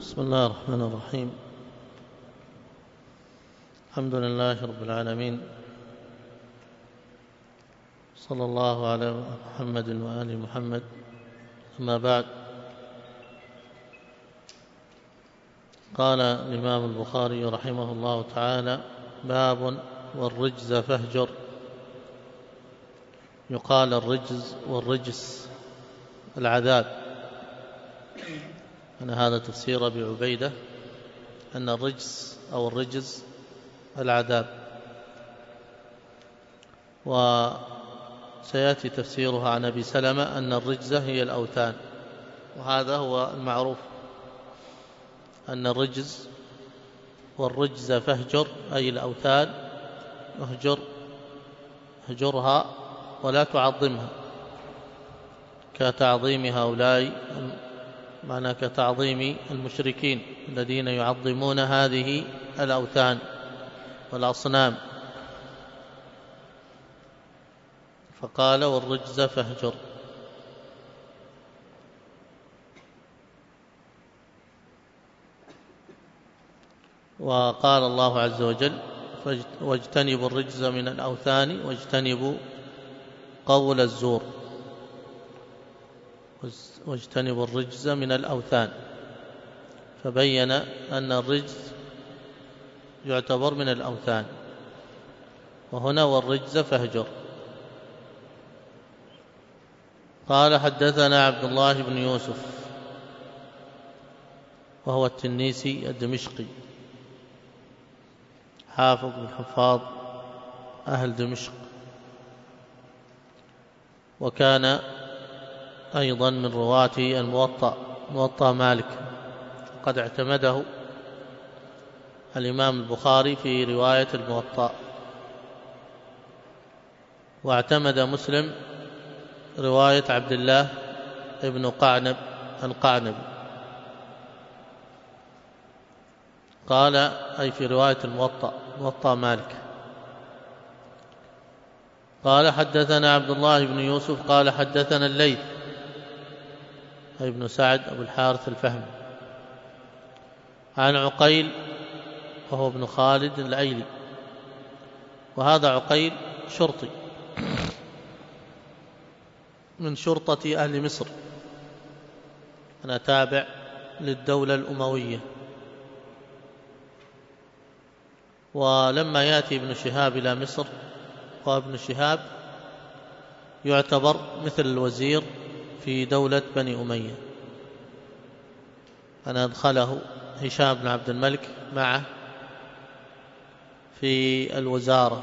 بسم الله الرحمن الرحيم. الحمد لله رب العالمين، صلى الله على محمد وآل محمد. أما بعد، قال الإمام البخاري رحمه الله تعالى: باب والرجز فاهجر. يقال الرجز والرجس العذاب. أنا هذا تفسير أبي عبيدة، أن الرجس أو الرجز العذاب، وسيأتي تفسيرها عن أبي سلمة أن الرجزة هي الأوثان. وهذا هو المعروف، أن الرجز والرجز فاهجر أي الأوثان، اهجرها ولا تعظمها كتعظيم هؤلاء، معنى كتعظيم المشركين الذين يعظمون هذه الأوثان والأصنام. فقال: والرجز فاهجر. وقال الله عز وجل: واجتنبوا الرجز من الأوثان واجتنبوا قول الزور. واجتنبوا الرجز من الأوثان، فبين أن الرجز يعتبر من الأوثان، وهنا والرجز فاهجر. قال: حدثنا عبد الله بن يوسف، وهو التنيسي الدمشقي، حافظ من حفاظ أهل دمشق، وكان أيضا من رواة موطأ مالك، وقد اعتمده الإمام البخاري في رواية الموطأ، واعتمد مسلم رواية عبد الله ابن قعنب القعنبي. قال: أي في رواية موطأ مالك. قال: حدثنا عبد الله بن يوسف قال: حدثنا الليث أي ابن سعد أبو الحارث الفهمي، عن عقيل وهو ابن خالد الأيلي، وهذا عقيل شرطي من شرطة أهل مصر، أنا تابع للدولة الأموية. ولما يأتي ابن شهاب إلى مصر، وابن شهاب يعتبر مثل الوزير في دولة بني أمية، أنا أدخله هشام بن عبد الملك معه في الوزارة،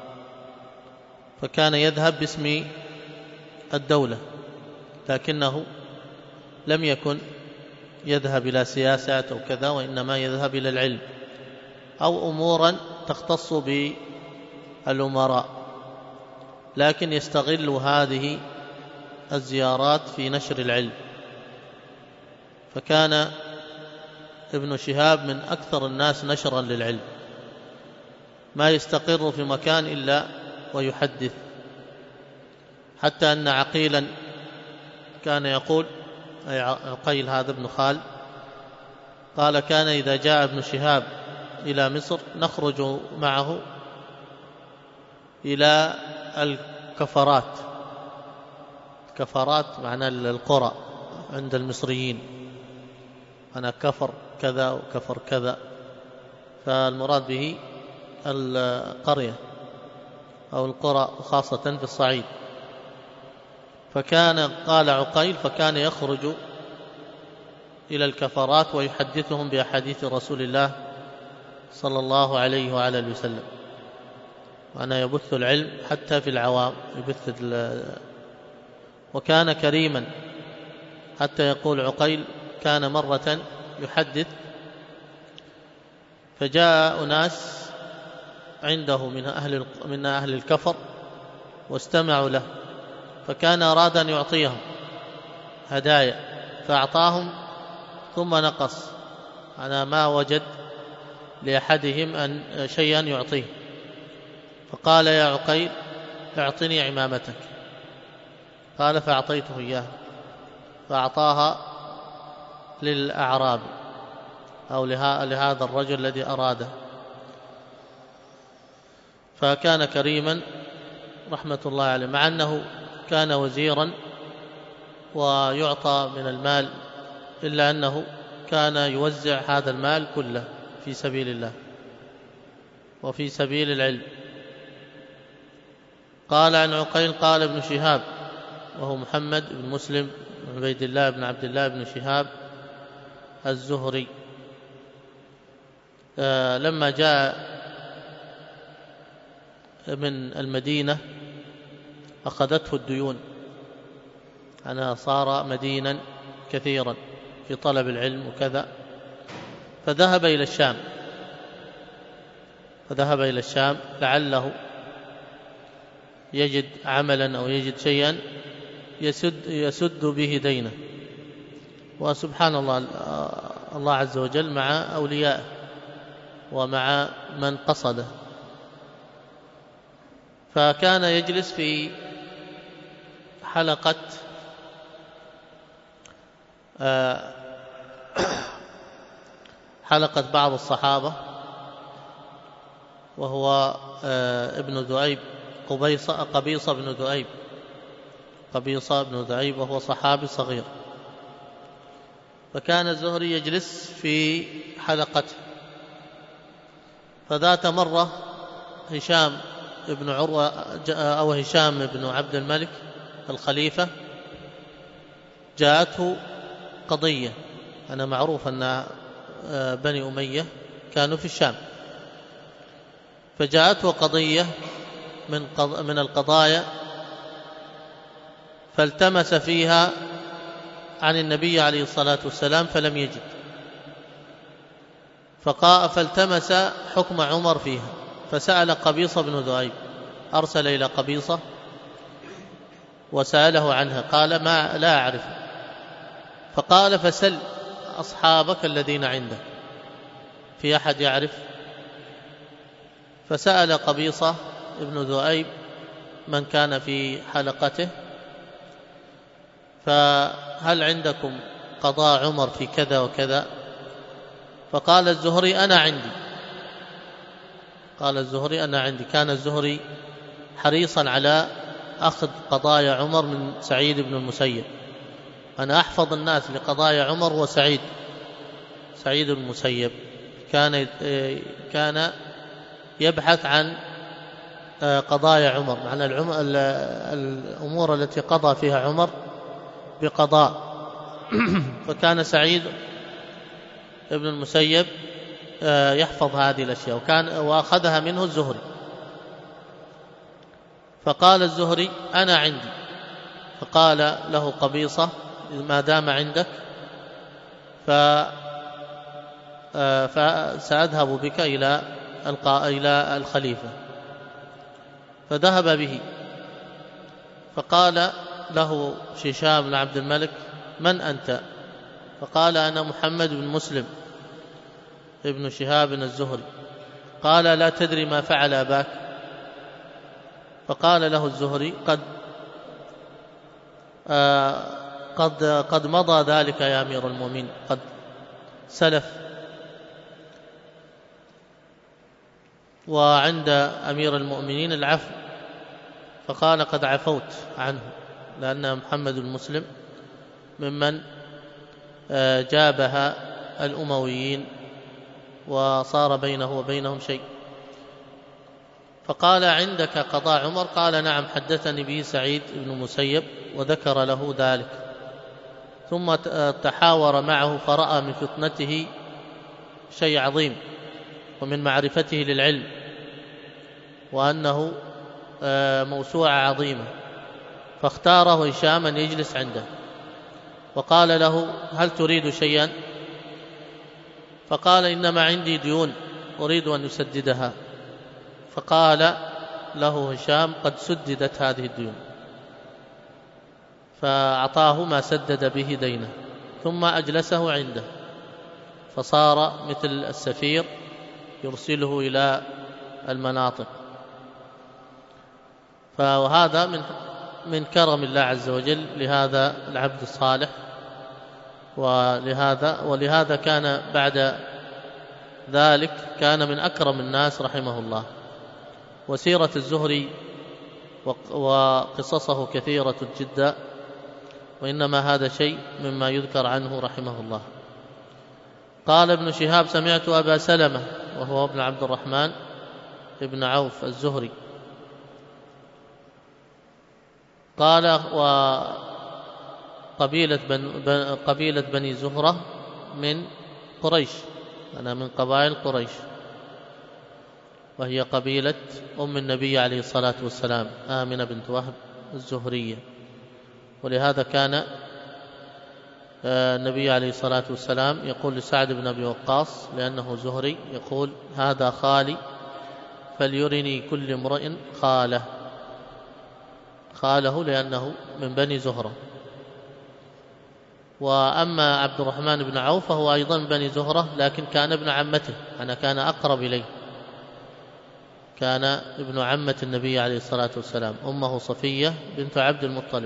فكان يذهب باسم الدولة، لكنه لم يكن يذهب إلى سياسة أو كذا، وإنما يذهب إلى العلم أو أمورا تختص بالأمراء، لكن يستغل هذه الزيارات في نشر العلم. فكان ابن شهاب من أكثر الناس نشرا للعلم، ما يستقر في مكان إلا ويحدث، حتى أن عقيلا كان يقول، أي عقيل هذا ابن خال، قال: كان إذا جاء ابن شهاب إلى مصر نخرج معه إلى الكفرات. كفرات معنى القرى عند المصريين، أنا كفر كذا وكفر كذا، فالمراد به القرية أو القرى، خاصة في الصعيد. فكان، قال عقيل، فكان يخرج إلى الكفرات ويحدثهم بأحاديث رسول الله صلى الله عليه وعلى وسلم، وأنا يبث العلم حتى في العوام، وكان كريما، حتى يقول عقيل: كان مرة يحدث فجاء أناس عنده من أهل الكفر واستمعوا له، فكان أراد أن يعطيهم هدايا فأعطاهم، ثم نقص، أنا ما وجد لأحدهم شيئا يعطيه، فقال: يا عقيل اعطني عمامتك. قال: فأعطيته إياه، فأعطاها للأعرابي، أو لهذا الرجل الذي أراده. فكان كريما رحمة الله عليه، مع أنه كان وزيرا ويعطى من المال، إلا أنه كان يوزع هذا المال كله في سبيل الله وفي سبيل العلم. قال عن عقيل قال ابن شهاب، وهو محمد بن مسلم بن عبيد الله بن عبد الله بن شهاب الزهري، لما جاء من المدينة أخذته الديون، أنا صار مدينا كثيرا في طلب العلم وكذا، فذهب إلى الشام لعله يجد عملا أو يجد شيئا يسد به دينه. وسبحان الله، الله عز وجل مع أوليائه ومع من قصده. فكان يجلس في حلقة بعض الصحابة، وهو ابن ذؤيب، قبيصة بن ذؤيب، وهو صحابي صغير. فكان الزهري يجلس في حلقته. فذات مرة هشام بن عروة أو هشام بن عبد الملك الخليفة جاءته قضية. أنا معروف أن بني أمية كانوا في الشام، فجاءته قضية من القضايا، فالتمس فيها عن النبي عليه الصلاة والسلام فلم يجد، فالتمس حكم عمر فيها، فسأل قبيصة بن ذؤيب، أرسل إلى قبيصة وسأله عنها، قال لا أعرف. فقال فسل أصحابك الذين عندك، في أحد يعرف؟ فسأل قبيصة ابن ذؤيب من كان في حلقته، فهل عندكم قضاء عمر في كذا وكذا؟ فقال الزهري أنا عندي. كان الزهري حريصا على أخذ قضايا عمر من سعيد بن المسيب. أنا أحفظ الناس لقضايا عمر وسعيد بن المسيب. كان يبحث عن قضايا عمر، معنى الأمور التي قضى فيها عمر بقضاء. فكان سعيد بن المسيب يحفظ هذه الأشياء، وأخذها منه الزهري. فقال الزهري أنا عندي. فقال له قبيصة ما دام عندك فسأذهب بك إلى الخليفة. فذهب به، فقال له هشام بن عبد الملك من أنت؟ فقال أنا محمد بن مسلم ابن شهاب الزهري. قال لا تدري ما فعل أباك؟ فقال له الزهري قد مضى ذلك يا أمير المؤمنين، قد سلف، وعند أمير المؤمنين العفو. فقال قد عفوت عنه، لأن محمد المسلم ممن جابها الأمويين وصار بينه وبينهم شيء. فقال عندك قضاء عمر؟ قال نعم، حدثني به سعيد بن المسيب وذكر له ذلك. ثم تحاور معه، فرأى من فطنته شيء عظيم، ومن معرفته للعلم، وأنه موسوعة عظيمة. فاختاره هشام أن يجلس عنده، وقال له هل تريد شيئا؟ فقال إنما عندي ديون أريد أن أسددها. فقال له هشام قد سددت هذه الديون، فأعطاه ما سدد به دينه، ثم أجلسه عنده، فصار مثل السفير يرسله إلى المناطق. وهذا من كرم الله عز وجل لهذا العبد الصالح. ولهذا كان بعد ذلك كان من أكرم الناس رحمه الله. وسيرة الزهري وقصصه كثيرة جدا، وإنما هذا شيء مما يذكر عنه رحمه الله. قال ابن شهاب: سمعت أبا سلمة وهو ابن عبد الرحمن ابن عوف الزهري قال: قبيلة بني زهرة من قريش، أنا من قبائل قريش، وهي قبيلة أم النبي عليه الصلاة والسلام آمنة بنت وهب الزهرية. ولهذا كان النبي عليه الصلاة والسلام يقول لسعد بن أبي وقاص لأنه زهري، يقول: هذا خالي فليرني كل امرئ خاله لأنه من بني زهرة. وأما عبد الرحمن بن عوف فهو أيضا من بني زهرة، لكن كان ابن عمته، أنا كان أقرب إليه، كان ابن عمة النبي عليه الصلاة والسلام، أمه صفية بنت عبد المطلب.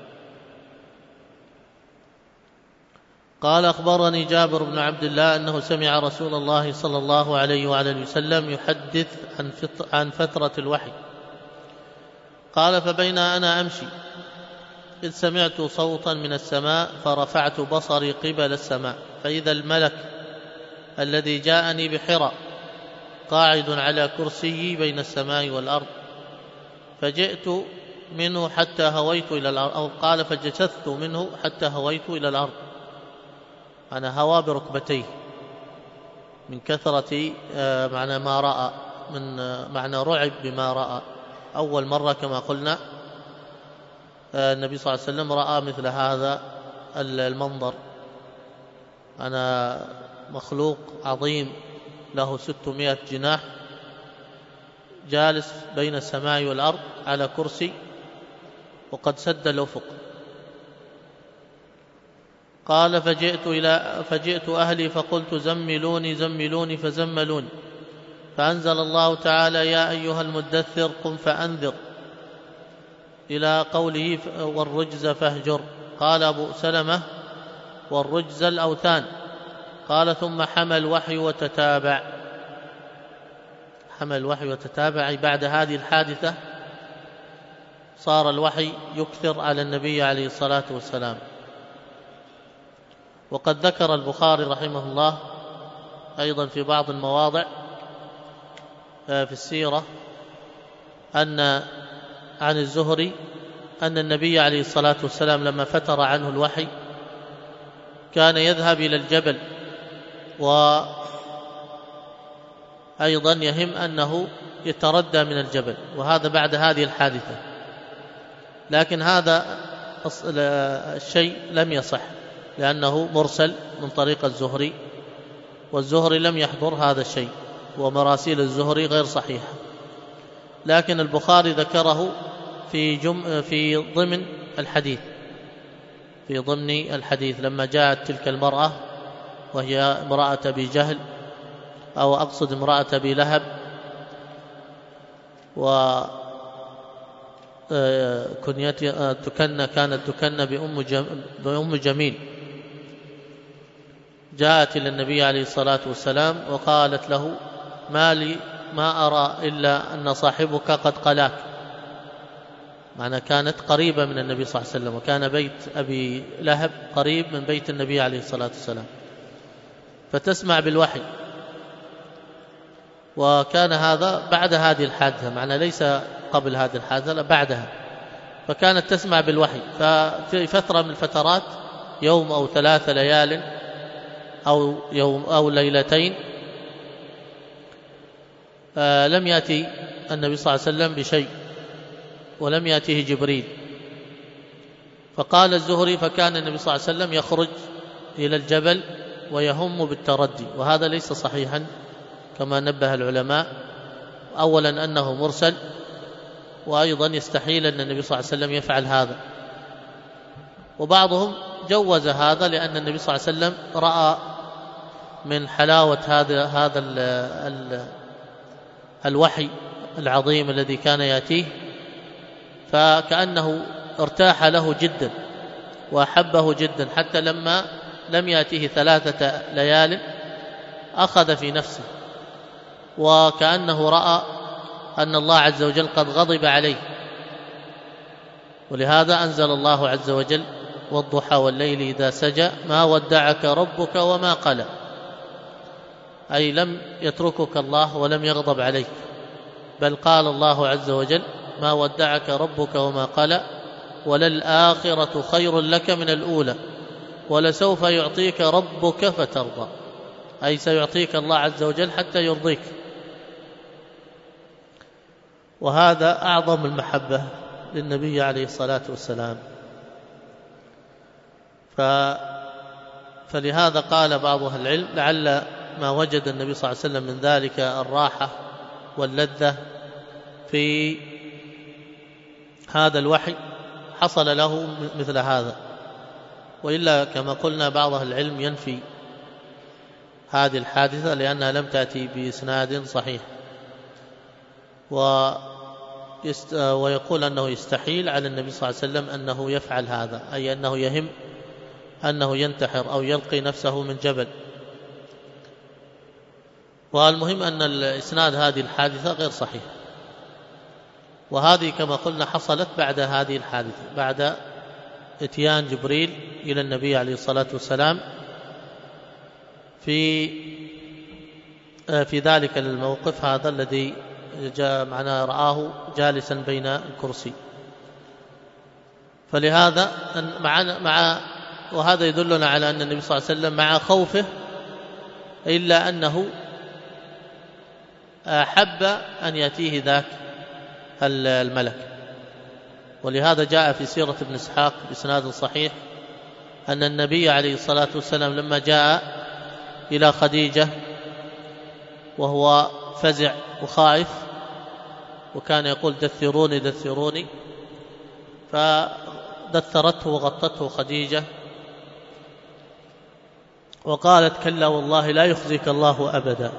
قال: أخبرني جابر بن عبد الله أنه سمع رسول الله صلى الله عليه وعلى وسلم يحدث عن فترة الوحي. قال: فبين أنا أمشي إذ سمعت صوتا من السماء فرفعت بصري قبل السماء فإذا الملك الذي جاءني بحراء قاعد على كرسي بين السماء والأرض، فجئت منه حتى هويت إلى الأرض، أو قال: فجثثت منه حتى هويت إلى الأرض، أنا هوى بركبتيه من كثرة معنى ما رأى، من معنى رعب بما رأى. أول مرة كما قلنا النبي صلى الله عليه وسلم رأى مثل هذا المنظر، أنا مخلوق عظيم له 600 جناح جالس بين السماء والأرض على كرسي وقد سد الأفق. قال: فجئت أهلي فقلت: زملوني فزملوني، فأنزل الله تعالى: يا أيها المدثر قم فأنذر، إلى قوله: والرجز فاهجر. قال أبو سلمة: والرجز الأوثان. قال: ثم حمى الوحي وتتابع. بعد هذه الحادثة صار الوحي يكثر على النبي عليه الصلاة والسلام. وقد ذكر البخاري رحمه الله أيضا في بعض المواضع في السيرة أن عن الزهري أن النبي عليه الصلاة والسلام لما فتر عنه الوحي كان يذهب إلى الجبل، وأيضا يهم أنه يتردى من الجبل، وهذا بعد هذه الحادثة. لكن هذا الشيء لم يصح لأنه مرسل من طريق الزهري، والزهري لم يحضر هذا الشيء، ومراسيل الزهري غير صحيحة. لكن البخاري ذكره في ضمن الحديث لما جاءت تلك المرأة وهي امرأة أبي جهل، أو أقصد امرأة أبي لهب، كانت تكنى بأم جميل، جاءت إلى النبي عليه الصلاة والسلام وقالت له: ما أرى إلا أن صاحبك قد قلاك، معنى كانت قريبة من النبي صلى الله عليه وسلم، وكان بيت أبي لهب قريب من بيت النبي عليه الصلاة والسلام، فتسمع بالوحي. وكان هذا بعد هذه الحادثة، معنى ليس قبل هذه الحادثة، لا بعدها، فكانت تسمع بالوحي. ففي فترة من الفترات، يوم أو 3 ليال أو يوم أو ليلتين، لم يأتي النبي صلى الله عليه وسلم بشيء، ولم يأته جبريل. فقال الزهري: فكان النبي صلى الله عليه وسلم يخرج إلى الجبل ويهم بالتردي، وهذا ليس صحيحا كما نبه العلماء. أولا أنه مرسل، وأيضا يستحيل أن النبي صلى الله عليه وسلم يفعل هذا. وبعضهم جوز هذا لأن النبي صلى الله عليه وسلم رأى من حلاوة هذا الوحي العظيم الذي كان يأتيه، فكأنه ارتاح له جدا وأحبه جدا، حتى لما لم يأتيه 3 ليال أخذ في نفسه، وكأنه رأى أن الله عز وجل قد غضب عليه، ولهذا أنزل الله عز وجل: والضحى والليل إذا سجى ما ودعك ربك وما قلى، أي لم يتركك الله ولم يغضب عليك، بل قال الله عز وجل: ما ودعك ربك وما قلى وللآخرة خير لك من الأولى ولسوف يعطيك ربك فترضى، أي سيعطيك الله عز وجل حتى يرضيك. وهذا أعظم المحبة للنبي عليه الصلاة والسلام. فلهذا قال بعض أهل العلم: لعل ما وجد النبي صلى الله عليه وسلم من ذلك الراحة واللذة في هذا الوحي حصل له مثل هذا، وإلا كما قلنا بعض أهل العلم ينفي هذه الحادثة لأنها لم تأتي بإسناد صحيح، ويقول أنه يستحيل على النبي صلى الله عليه وسلم أنه يفعل هذا، أي أنه يهم أنه ينتحر أو يلقي نفسه من جبل. والمهم أن الإسناد هذه الحادثة غير صحيح، وهذه كما قلنا حصلت بعد هذه الحادثة، بعد اتيان جبريل إلى النبي عليه الصلاة والسلام في ذلك الموقف هذا الذي معناه رآه جالسا بين الكرسي. فلهذا وهذا يدلنا على أن النبي صلى الله عليه وسلم مع خوفه إلا أنه أحب أن يأتيه ذاك الملك. ولهذا جاء في سيرة ابن إسحاق بإسناد صحيح أن النبي عليه الصلاة والسلام لما جاء إلى خديجة وهو فزع وخائف، وكان يقول: دثروني دثروني، فدثرته وغطته خديجة وقالت: كلا والله لا يخزيك الله أبدا.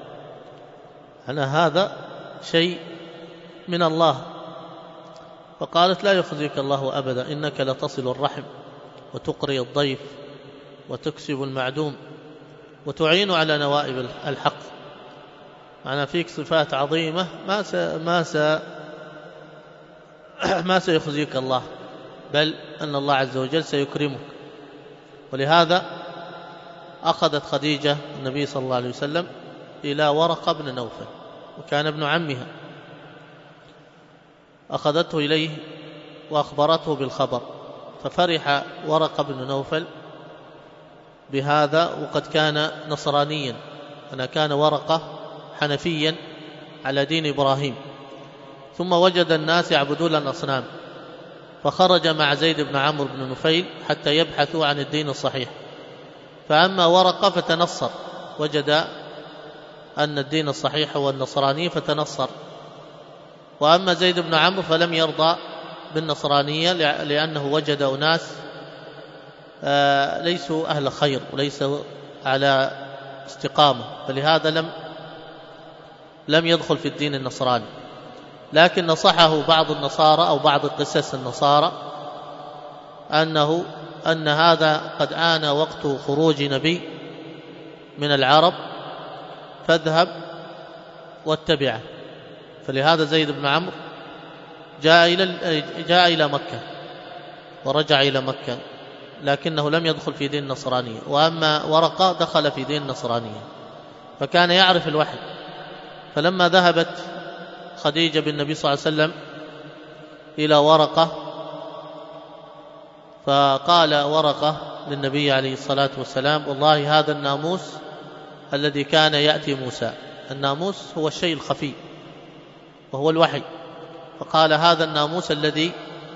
أنا هذا شيء من الله. فقالت: لا يخزيك الله أبدا، إنك لتصل الرحم وتقري الضيف وتكسب المعدوم وتعين على نوائب الحق. معنى فيك صفات عظيمة ما سيخزيك الله، بل أن الله عز وجل سيكرمك. ولهذا أخذت خديجة النبي صلى الله عليه وسلم إلى ورقة بن نوفل، وكان ابن عمها، أخذته إليه وأخبرته بالخبر، ففرح ورقة بن نوفل بهذا، وقد كان نصرانيا، أنا كان ورقة حنفيا على دين إبراهيم، ثم وجد الناس يعبدون الأصنام، فخرج مع زيد بن عمرو بن نفيل حتى يبحثوا عن الدين الصحيح. فأما ورقة فتنصر، وجد أن الدين الصحيح هو النصراني فتنصر، وأما زيد بن عمرو فلم يرضى بالنصرانية لأنه وجد أناس ليسوا أهل خير وليسوا على استقامة، فلهذا لم يدخل في الدين النصراني. لكن نصحه بعض النصارى أو بعض قسس النصارى أن هذا قد آن وقت خروج نبي من العرب، فاذهب واتبعه. فلهذا زيد بن عمرو جاء إلى مكة ورجع إلى مكة، لكنه لم يدخل في دين النصرانية. وأما ورقة دخل في دين النصرانية، فكان يعرف الوحي. فلما ذهبت خديجة بالنبي صلى الله عليه وسلم إلى ورقة، فقال ورقة للنبي عليه الصلاة والسلام: والله هذا الناموس الذي كان يأتي موسى. الناموس هو الشيء الخفي وهو الوحي، فقال: هذا الناموس الذي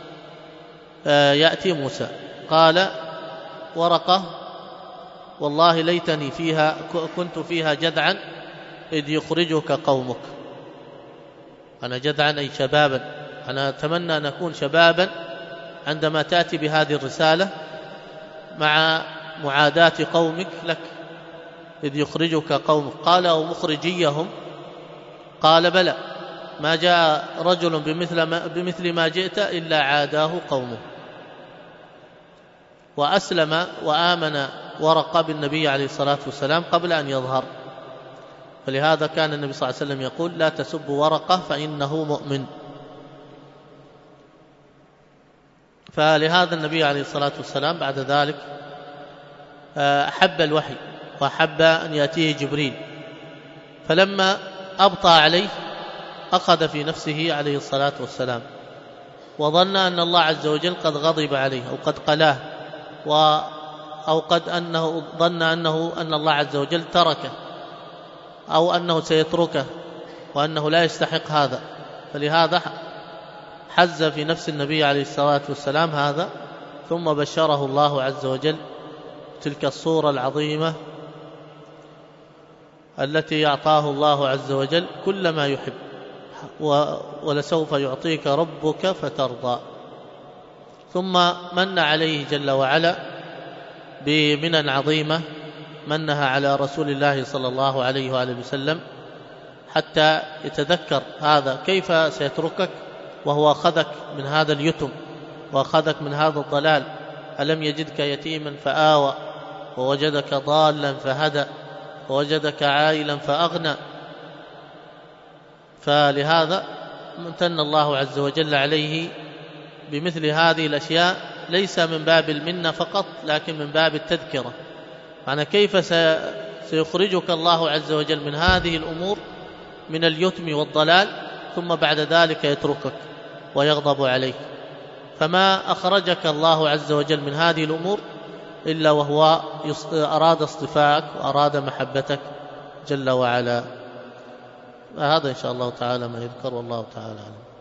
يأتي موسى. قال ورقة: والله ليتني كنت فيها جذعا إذ يخرجك قومك. أنا جذعا أي شبابا، أنا أتمنى أن أكون شبابا عندما تأتي بهذه الرسالة مع معاداة قومك لك، إذ يخرجك قومك. قال: ومخرجيهم؟ قال: بلى، ما جاء رجل بمثل ما جئت إلا عاداه قومه. وأسلم وآمن ورقة بالنبي عليه الصلاة والسلام قبل أن يظهر، فلهذا كان النبي صلى الله عليه وسلم يقول لا تسبوا ورقة فإنه مؤمن. فلهذا النبي عليه الصلاة والسلام بعد ذلك أحب الوحي وأحب أن يأتيه جبريل، فلما أبطأ عليه أخذ في نفسه عليه الصلاة والسلام وظن أن الله عز وجل قد غضب عليه أو قد قلاه، أو قد أنه ظن أن الله عز وجل تركه أو أنه سيتركه وأنه لا يستحق هذا، فلهذا حز في نفس النبي عليه الصلاة والسلام هذا، ثم بشره الله عز وجل تلك الصورة العظيمة التي أعطاه الله عز وجل كل ما يحب، ولسوف يعطيك ربك فترضى. ثم من عليه جل وعلا بمنن عظيمة، منها على رسول الله صلى الله عليه وآله وسلم حتى يتذكر هذا كيف سيتركك وهو أخذك من هذا اليتم وأخذك من هذا الضلال. ألم يجدك يتيما فآوى ووجدك ضالا فهدى ووجدك عائلا فأغنى. فلهذا امتن الله عز وجل عليه بمثل هذه الأشياء، ليس من باب المنة فقط لكن من باب التذكرة، معنى كيف سيخرجك الله عز وجل من هذه الأمور من اليتم والضلال، ثم بعد ذلك يتركك ويغضب عليك. فما أخرجك الله عز وجل من هذه الأمور إلا وهو أراد اصطفاءك وأراد محبتك جل وعلا. هذا إن شاء الله تعالى ما يذكر، والله تعالى أعلم.